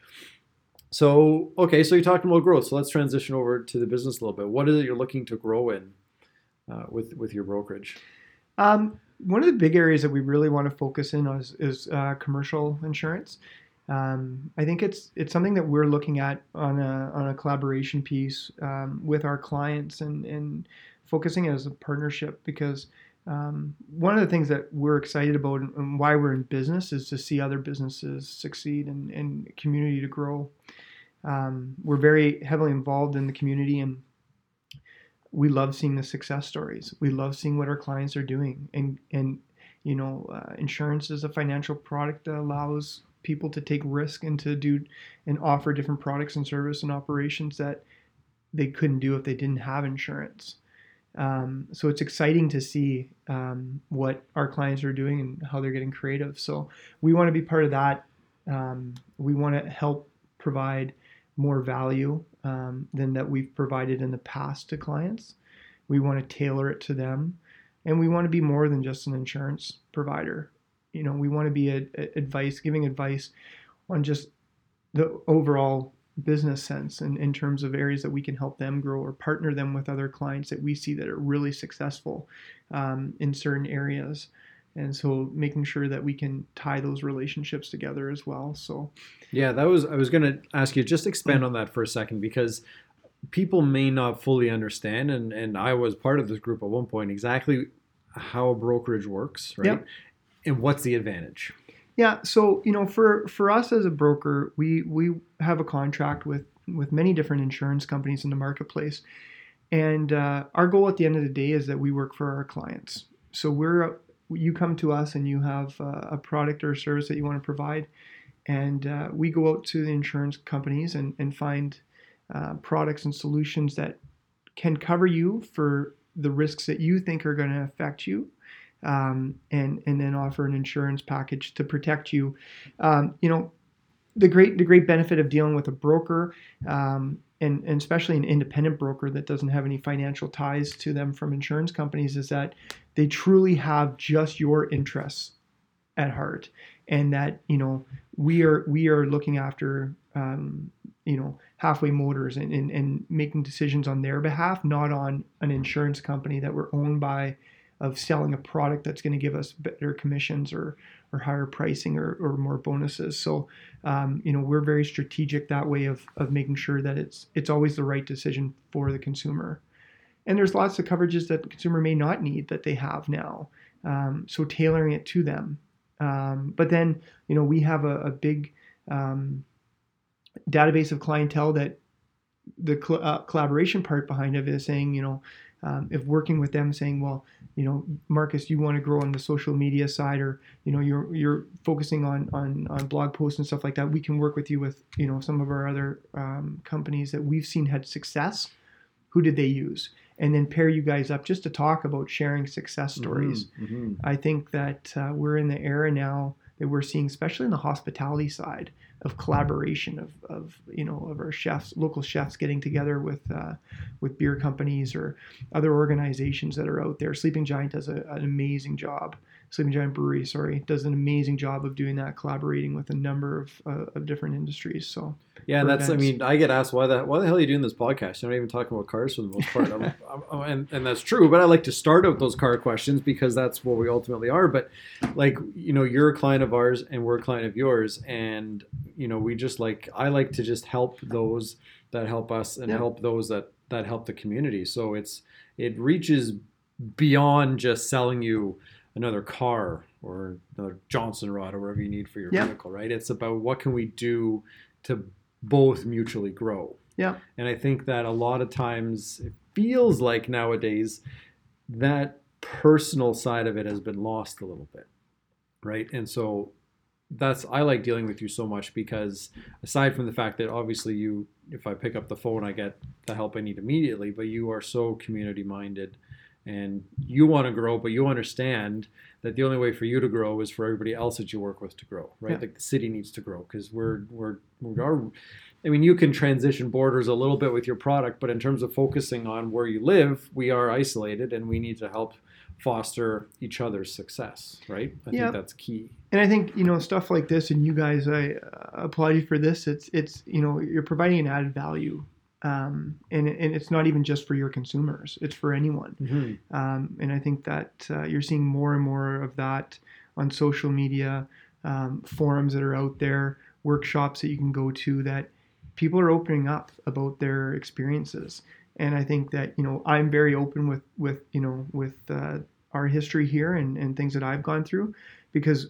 So, okay, so you're talking about growth. So let's transition over to the business a little bit. What is it you're looking to grow in uh, with, with your brokerage?
Um, one of the big areas that we really want to focus in on is, is uh, commercial insurance. Um, I think it's it's something that we're looking at on a on a collaboration piece um, with our clients and, and focusing as a partnership, because um, one of the things that we're excited about and, and why we're in business is to see other businesses succeed and, and community to grow. Um, we're very heavily involved in the community, and we love seeing the success stories. We love seeing what our clients are doing, and and you know, uh, insurance is a financial product that allows people to take risk and to do and offer different products and service and operations that they couldn't do if they didn't have insurance. Um, so it's exciting to see um, what our clients are doing and how they're getting creative. So we want to be part of that. Um, we want to help provide more value um, than that we've provided in the past to clients. We want to tailor it to them, and we want to be more than just an insurance provider. You know, we want to be a, a advice, giving advice on just the overall business sense, and in terms of areas that we can help them grow or partner them with other clients that we see that are really successful um, in certain areas. And so making sure that we can tie those relationships together as well. So,
yeah, that was, I was going to ask you, just expand on that for a second, because people may not fully understand. And, and I was part of this group at one point, exactly how a brokerage works, right?
Yep.
And what's the advantage?
Yeah, so you know, for, for us as a broker, we we have a contract with, with many different insurance companies in the marketplace, and uh, our goal at the end of the day is that we work for our clients. So we're you come to us and you have uh, a product or a service that you want to provide, and uh, we go out to the insurance companies and and find uh, products and solutions that can cover you for the risks that you think are going to affect you. Um, and and then offer an insurance package to protect you. Um, you know, the great the great benefit of dealing with a broker, um, and, and especially an independent broker that doesn't have any financial ties to them from insurance companies, is that they truly have just your interests at heart, and that you know we are we are looking after um, you know Halfway Motors and, and and making decisions on their behalf, not on an insurance company that we're owned by, of selling a product that's going to give us better commissions or or higher pricing or, or more bonuses. So, um, you know, we're very strategic that way of of making sure that it's it's always the right decision for the consumer. And there's lots of coverages that the consumer may not need that they have now. Um, so tailoring it to them. Um, but then, you know, we have a, a big um, database of clientele that the cl- uh, collaboration part behind it is saying, you know, Um, if working with them, saying, well, you know, Marcus, you want to grow on the social media side, or you know, you're you're focusing on on on blog posts and stuff like that, we can work with you with you know some of our other um, companies that we've seen had success. Who did they use? And then pair you guys up just to talk about sharing success stories. Mm-hmm, mm-hmm. I think that uh, we're in the era now that we're seeing, especially in the hospitality side, of collaboration of, of you know of our chefs, local chefs getting together with uh, with beer companies or other organizations that are out there. Sleeping Giant does a, an amazing job Sleeping Giant Brewery, sorry, does an amazing job of doing that, collaborating with a number of, uh, of different industries. So
yeah,
for
that's.
events.
I mean, I get asked why the why the hell are you doing this podcast? You're not even talking about cars for the most part. I'm, I'm, and and that's true. But I like to start out those car questions because that's what we ultimately are. But like, you know, you're a client of ours and we're a client of yours, and you know, we just like I like to just help those that help us and
Yeah.
help those that that help the community. So it's it reaches beyond just selling you another car or another Johnson rod or whatever you need for your
Yeah.
vehicle, right? It's about what can we do to both mutually grow.
Yeah.
And I think that a lot of times it feels like nowadays that personal side of it has been lost a little bit, right? And so that's I like dealing with you so much because aside from the fact that obviously you, if I pick up the phone, I get the help I need immediately, but you are so community minded and you want to grow, but you understand that the only way for you to grow is for everybody else that you work with to grow, right?
Yeah.
Like the city needs to grow because we're, we're, we are, I mean, you can transition borders a little bit with your product, but in terms of focusing on where you live, we are isolated and we need to help foster each other's success, right? I
Yeah.
think that's key.
And I think, you know, stuff like this, and you guys, I uh, applaud you for this. It's, it's, you know, you're providing an added value. Um, and, and it's not even just for your consumers, it's for anyone.
Mm-hmm.
Um, and I think that uh, you're seeing more and more of that on social media, um, forums that are out there, workshops that you can go to, that people are opening up about their experiences. And I think that, you know, I'm very open with, with you know, with uh, our history here and, and things that I've gone through, because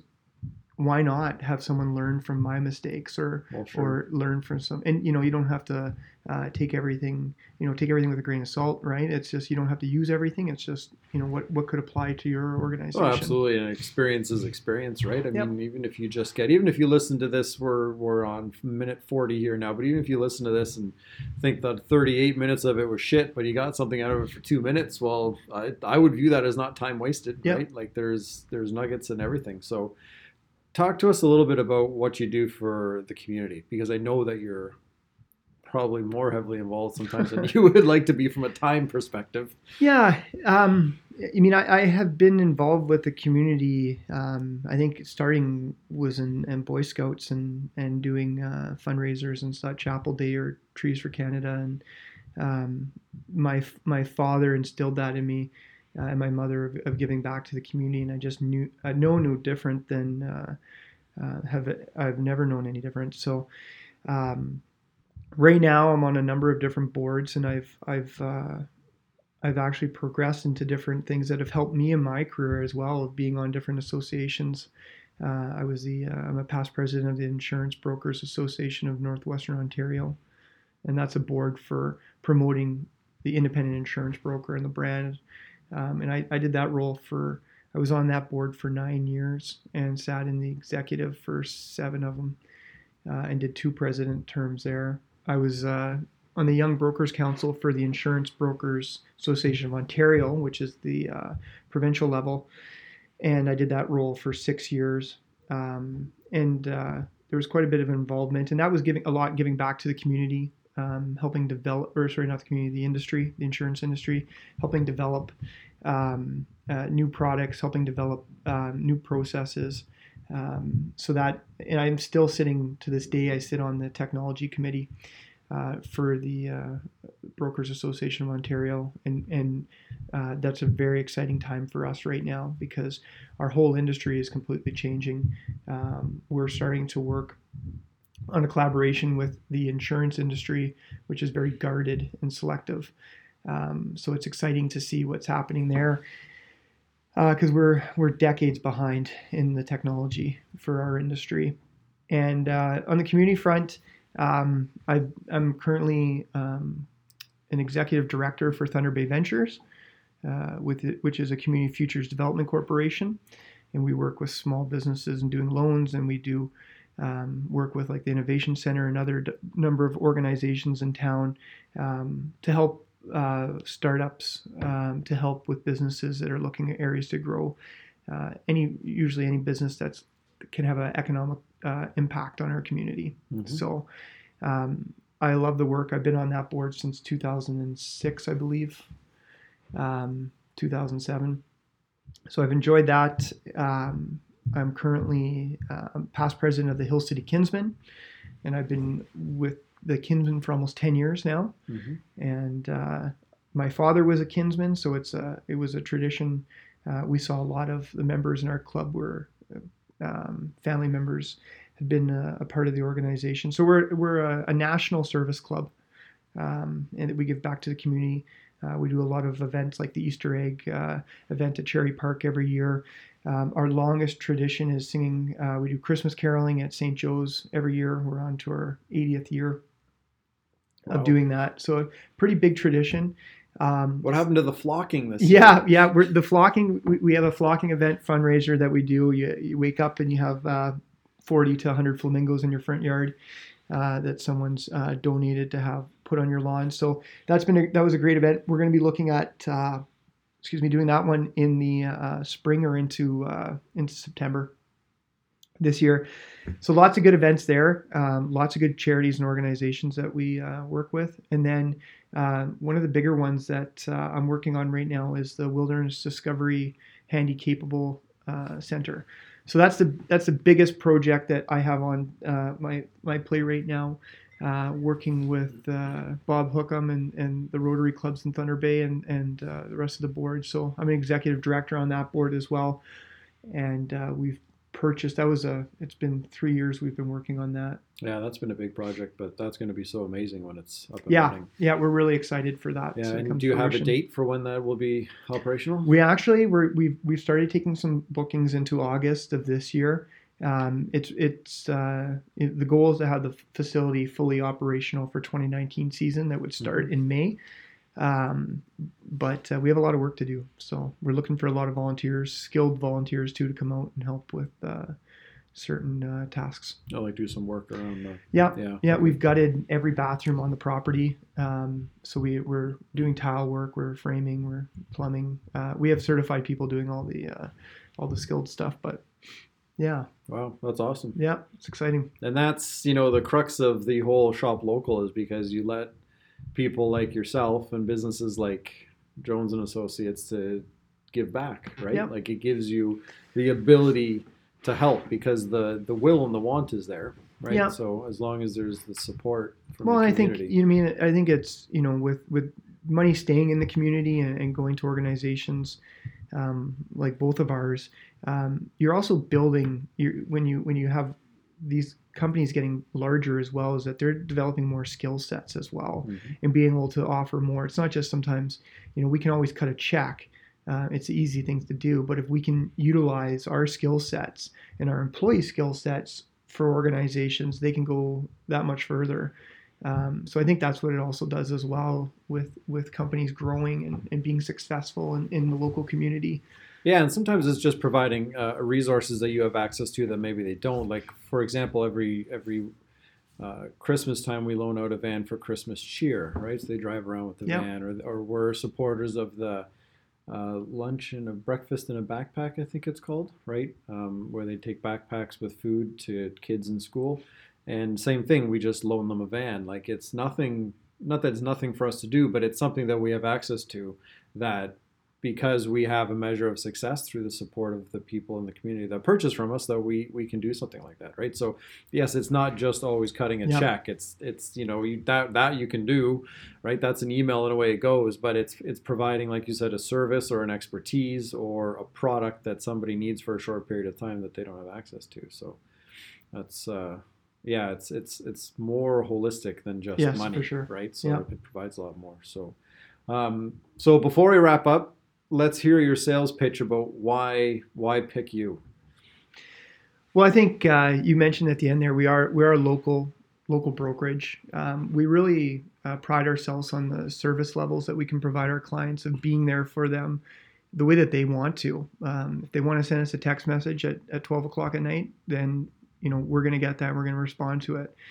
why not have someone learn from my mistakes or
Well, sure.
or learn from some, and you know, you don't have to uh, take everything, you know, take everything with a grain of salt, right? It's just, you don't have to use everything. It's just, you know, what, what could apply to your organization.
Oh, absolutely. And experience is experience, right? I
Yep.
mean, even if you just get, even if you listen to this, we're, we're on minute forty here now, but even if you listen to this and think that thirty-eight minutes of it was shit, but you got something out of it for two minutes, well, I, I would view that as not time wasted,
Yep.
right? Like there's, there's nuggets and everything. So talk to us a little bit about what you do for the community, because I know that you're probably more heavily involved sometimes than you would like to be from a time perspective.
Yeah. Um, I mean, I, I have been involved with the community. Um, I think starting was in, in Boy Scouts and, and doing uh, fundraisers and such, Apple Day or Trees for Canada. And um, my my father instilled that in me, uh, and my mother, of, of giving back to the community. And I just knew, I know no different than, uh, uh, have I've never known any different. So, um, right now I'm on a number of different boards, and I've I've uh, I've actually progressed into different things that have helped me in my career as well, of being on different associations. Uh, I was the uh, I'm a past president of the Insurance Brokers Association of Northwestern Ontario, and that's a board for promoting the independent insurance broker and the brand. Um, and I, I did that role for I was on that board for nine years and sat in the executive for seven of them, uh, and did two president terms there. I was uh, on the Young Brokers Council for the Insurance Brokers Association of Ontario, which is the uh, provincial level, and I did that role for six years. Um, and uh, there was quite a bit of involvement, and that was giving a lot, giving back to the community, um, helping develop, or sorry, not the community, the industry, the insurance industry, helping develop um, uh, new products, helping develop um, new processes. Um, so that, and I'm still sitting to this day, I sit on the technology committee uh, for the uh, Brokers Association of Ontario. And, and uh, that's a very exciting time for us right now, because our whole industry is completely changing. Um, we're starting to work on a collaboration with the insurance industry, which is very guarded and selective. Um, so it's exciting to see what's happening there, because uh, we're we're decades behind in the technology for our industry. And uh, on the community front, um, I, I'm currently um, an executive director for Thunder Bay Ventures, uh, with it, which is a community futures development corporation, and we work with small businesses and doing loans, and we do um, work with like the Innovation Center and other d- number of organizations in town um, to help uh, startups, um, to help with businesses that are looking at areas to grow. Uh, any usually any business that's can have an economic uh, impact on our community. Mm-hmm. So um, I love the work. I've been on that board since two thousand six, I believe, um, two thousand seven. so I've enjoyed that. Um, I'm currently uh, past president of the Hill City Kinsmen, and I've been with the Kinsmen for almost ten years now.
Mm-hmm.
And uh, my father was a Kinsman, so it's a, it was a tradition. Uh, we saw a lot of the members in our club were um, family members, had been a, a part of the organization. So we're, we're a, a national service club, um, and we give back to the community. Uh, we do a lot of events like the Easter egg uh, event at Cherry Park every year. Um, our longest tradition is singing. Uh, we do Christmas caroling at Saint Joe's every year. We're on to our eightieth year
Wow.
of doing that. So pretty big tradition. Um,
What happened to the flocking this year?
yeah, yeah. We're, the flocking, we, we have a flocking event fundraiser that we do. You, you wake up and you have uh, forty to one hundred flamingos in your front yard uh, that someone's uh, donated to have put on your lawn. So that's been a, that was a great event. We're going to be looking at, uh, excuse me, doing that one in the uh, spring or into uh, into September this year. So lots of good events there. Um, lots of good charities and organizations that we uh, work with. And then uh, one of the bigger ones that uh, I'm working on right now is the Wilderness Discovery Handy Capable uh, Center. So that's the that's the biggest project that I have on uh, my my plate right now. Uh, working with uh, Bob Hookham and, and the Rotary Clubs in Thunder Bay and, and uh, the rest of the board. So I'm an executive director on that board as well. And uh, we've purchased, that was a, it's been three years we've been working on that.
Yeah, that's been a big project, but that's going to be so amazing when it's up and
Yeah,
running.
yeah, we're really excited for that.
Yeah,
to
and
come
do you
to
have a
fruition.
date for when that will be operational?
We actually, we're, we've, we've started taking some bookings into August of this year. Um, it's it's uh, it, the goal is to have the facility fully operational for twenty nineteen season that would start
Mm-hmm.
in May. Um, but uh, we have a lot of work to do. So we're looking for a lot of volunteers, skilled volunteers too, to come out and help with uh, certain uh, tasks.
I'll like do some work around the
Yeah,
yeah.
yeah, we've gutted every bathroom on the property. Um, so we, we're doing tile work, we're framing, we're plumbing. Uh, we have certified people doing all the uh, all the skilled stuff. But yeah,
Wow, that's awesome.
yeah, it's exciting.
And that's, you know, the crux of the whole shop local is because you let people like yourself and businesses like Jones and Associates to give back, right?
Yep.
Like it gives you the ability to help because the the will and the want is there, right?
Yeah.
So as long as there's the support from
Well,
the
and I think
community.
you know, I mean, I think it's you know, with with money staying in the community and, and going to organizations um, like both of ours, um, you're also building. You when you when you have these companies getting larger as well, is that they're developing more skill sets as well
Mhm.
and being able to offer more. It's not just sometimes you know we can always cut a check. Uh, it's an easy thing to do, but if we can utilize our skill sets and our employee skill sets for organizations, they can go that much further. Um, so I think that's what it also does as well with, with companies growing and, and being successful in, in the local community.
Yeah, and sometimes it's just providing uh, resources that you have access to that maybe they don't. Like, for example, every every uh, Christmas time we loan out a van for Christmas cheer, right? So they drive around with the
Yeah.
van, or or we're supporters of the uh, lunch and a breakfast in a backpack, I think it's called, right? Um, where they take backpacks with food to kids in school. And same thing, we just loan them a van. Like it's nothing, not that it's nothing for us to do, but it's something that we have access to that because we have a measure of success through the support of the people in the community that purchase from us, that we, we can do something like that, right? So yes, it's not just always cutting a
Yeah.
check. It's it's you know you, that that you can do, right? That's an email and away it goes. But it's it's providing, like you said, a service or an expertise or a product that somebody needs for a short period of time that they don't have access to. So that's uh, yeah, it's it's it's more holistic than just
Yes,
money,
for sure.
right? So
Yeah.
it provides a lot more. So um, so before we wrap up, let's hear your sales pitch about why why pick you.
Well, I think uh, you mentioned at the end there we are we are a local local brokerage. Um, we really uh, pride ourselves on the service levels that we can provide our clients of being there for them the way that they want to. Um, if they want to send us a text message at, at twelve o'clock at night, then you know we're going to get that. We're going to respond to it.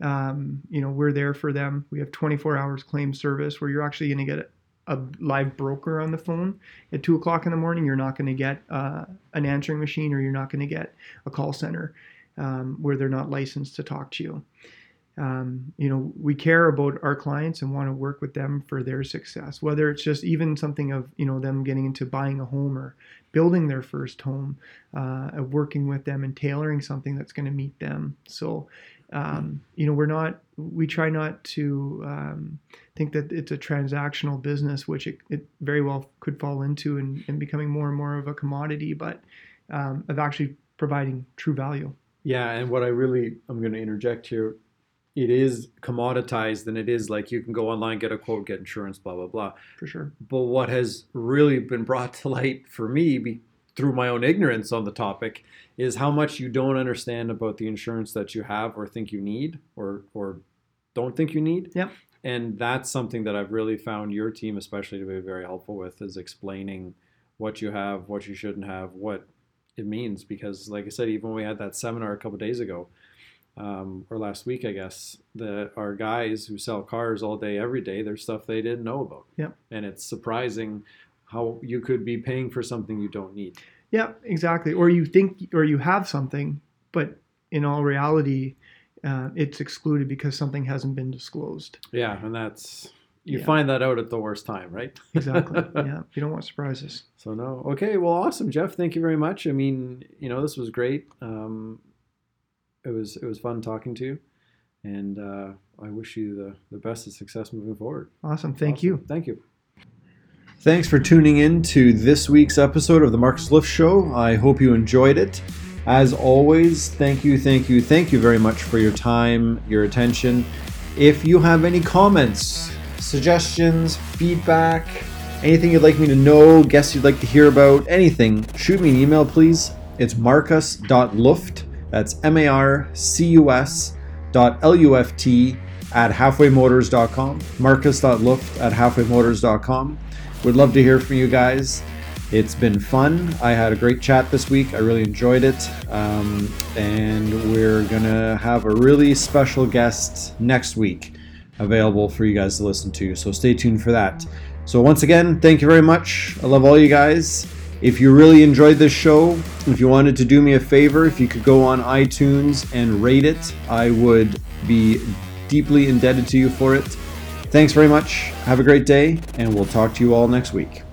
Um, you know we're there for them. We have twenty-four hours claim service where you're actually going to get a, a live broker on the phone at two o'clock in the morning. You're not going to get uh, an answering machine, or you're not going to get a call center um, where they're not licensed to talk to you. Um, you know, we care about our clients and want to work with them for their success, whether it's just even something of, you know, them getting into buying a home or building their first home, uh, of working with them and tailoring something that's going to meet them. So, um, you know, we're not, we try not to um, think that it's a transactional business, which it, it very well could fall into and, and becoming more and more of a commodity, but um, of actually providing true value.
Yeah, and what I really, I'm going to interject here, it is commoditized, and it is like you can go online, get a quote, get insurance, blah, blah, blah.
For sure.
But what has really been brought to light for me be, through my own ignorance on the topic is how much you don't understand about the insurance that you have or think you need or or don't think you need.
Yep.
And that's something that I've really found your team especially to be very helpful with, is explaining what you have, what you shouldn't have, what it means. Because like I said, even when we had that seminar a couple of days ago, um, or last week, I guess, that our guys who sell cars all day, every day, there's stuff they didn't know about.
Yep.
And it's surprising how you could be paying for something you don't need.
Yeah, exactly. Or you think, or you have something, but in all reality, uh, it's excluded because something hasn't been disclosed.
Yeah, and that's, you
Yeah.
find that out at the worst time, right?
Exactly. Yeah, you don't want surprises.
So no. Okay, well, awesome, Jeff. Thank you very much. I mean, you know, this was great. Um, it was it was fun talking to you, and uh, I wish you the, the best of success moving forward.
Awesome. Thank
Awesome.
you.
Thank you.
Thanks for tuning in to this week's episode of the Marcus Lift Show. I hope you enjoyed it. As always, thank you, thank you, thank you very much for your time, your attention. If you have any comments, suggestions, feedback, anything you'd like me to know, guests you'd like to hear about, anything, shoot me an email, please. It's marcus dot luft, that's M A R C U S dot L U F T at halfway motors dot com, marcus dot luft at halfway motors dot com. Would love to hear from you guys. It's been fun. I had a great chat this week. I really enjoyed it. Um, and we're going to have a really special guest next week available for you guys to listen to. So stay tuned for that. So once again, thank you very much. I love all you guys. If you really enjoyed this show, if you wanted to do me a favor, if you could go on iTunes and rate it, I would be deeply indebted to you for it. Thanks very much. Have a great day, and we'll talk to you all next week.